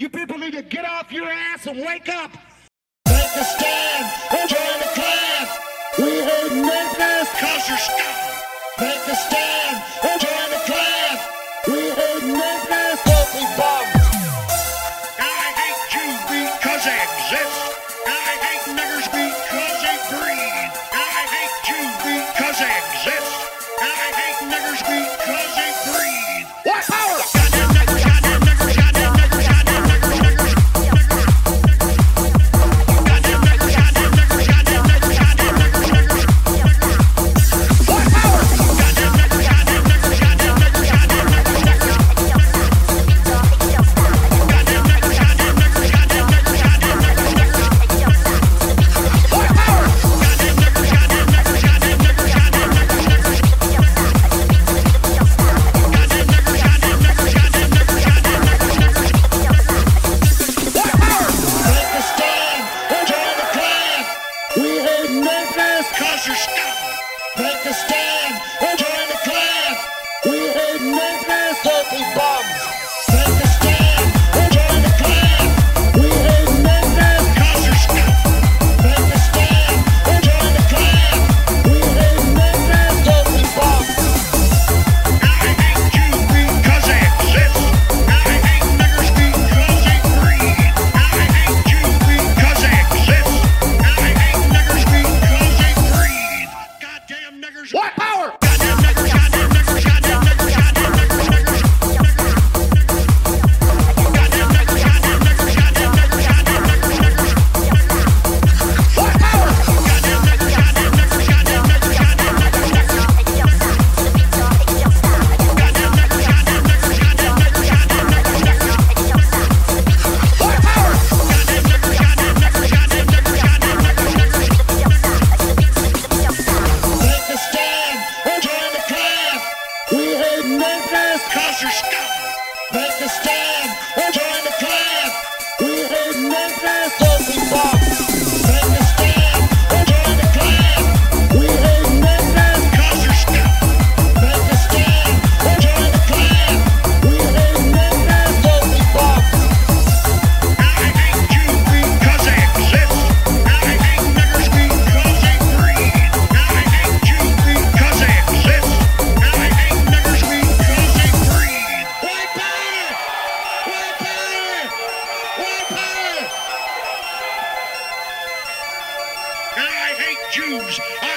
You people need to get off your ass and wake up. Take a stand and join the clan. We hate Memphis cause you're scum. Take a stand and join the clan. We hate Memphis filthy bums. I hate you because they exist. I hate niggers because they breathe. I hate you because they exist. I hate niggers because they breathe. What power? Goddamn niggers, goddamn niggers, goddamn niggers, goddamn niggers, niggers. Goddamn niggers, goddamn niggers, goddamn niggers, goddamn niggers, niggers. What power? Goddamn niggers, goddamn niggers, goddamn niggers, goddamn niggers, niggers. Goddamn niggers, goddamn niggers, goddamn niggers, goddamn niggers, niggers. What power? Goddamn niggers, goddamn niggers, goddamn niggers, goddamn niggers, niggers. Cause you're scum. Take a stand and join the clan. We hate Memphis filthy bums. Take a stand and join the clan. We hate Memphis cause you're scum. Take a stand and join the clan. We hate Memphis filthy bums. I hate you because they exist. I hate niggers because they breathe. I hate you because they exist. I hate niggers because they breathe. Goddamn niggers. What power? Goddamn niggers, goddamn niggers, goddamn niggers, goddamn niggers, niggers. Goddamn niggers, goddamn niggers, goddamn niggers, goddamn niggers, niggers. What power? Goddamn niggers, goddamn niggers, goddamn niggers, goddamn niggers, niggers. Goddamn niggers, goddamn niggers, goddamn niggers, goddamn niggers, niggers. What power? Goddamn niggers, goddamn niggers, goddamn niggers, goddamn niggers, niggers. Take a stand and join the clan. We hate Memphis cause you're scum. Take a stand and join the clan. We hate Memphis filthy bums. Take a stand and join the clan. We hate Memphis cause you're scum. Take a stand and join the clan. We hate Memphis filthy bums. I hate you because they exist. I hate niggers because they breathe. I hate you because they exist. I hate niggers because they breathe. White power! White power! White power! I hate Jews. I